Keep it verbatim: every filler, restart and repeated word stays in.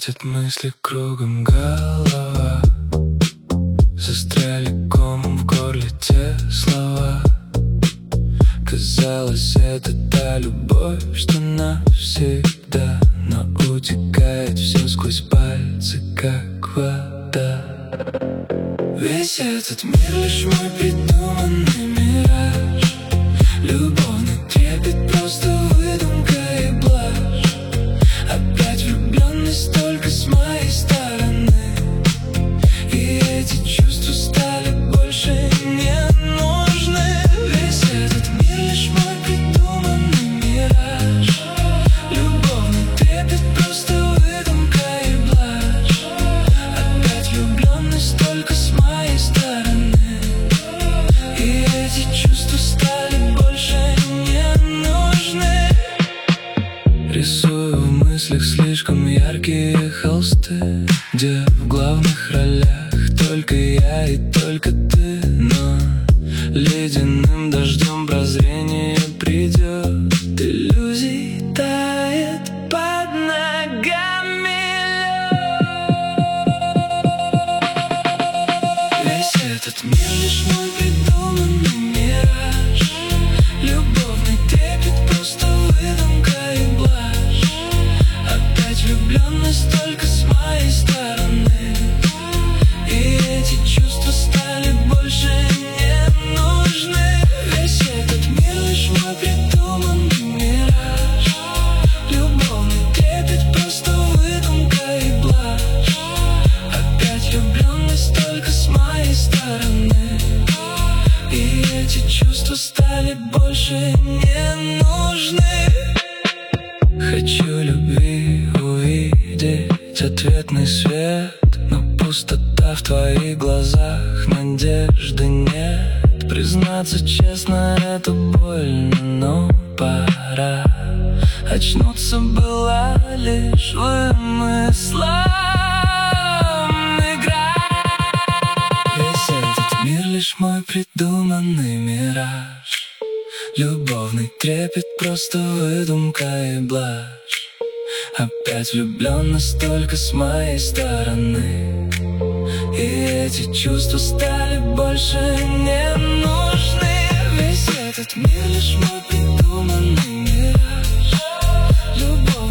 Крутят мысли кругом голова, застряли комом в горле те слова. Казалось, это та любовь, что навсегда, но утекает все сквозь пальцы, как вода. Весь этот мир лишь мой придуманный мираж, любовный трепет, просто выдумка и блажь. Опять влюбленность только с моей стороны, и эти чувства стали больше не нужны. Весь этот мир лишь мой придуманный мираж, любовный трепет, просто выдумка и блажь. Опять влюбленность только с моей стороны, и эти чувства стали больше не нужны. Рисую в мыслях слишком яркие холсты, где в главных ролях только я и только ты. Но ледяным дождем прозрение придет, иллюзий тает под ногами лед. Весь этот мир лишь мой придуманный мираж, любовный трепет, просто выдумка и блажь. Опять влюбленность только с моей стороны, и эти чувства стали больше не нужны. Весь этот мир лишь мой придуманный мираж, любовный трепет, просто выдумка и блажь. Опять влюбленность только с моей стороны, и эти чувства стали больше не нужны. Хочу любви увидеть ответный свет, но пустота в твоих глазах, надежды нет. Признаться честно, это больно, но пора. Очнуться была лишь вымыслом игра. Весь этот мир лишь мой придуманный мираж, любовный трепет, просто выдумка и блажь. Опять влюбленность только с моей стороны, и эти чувства стали больше не нужны. Весь этот мир лишь мой придуманный мираж, любовь.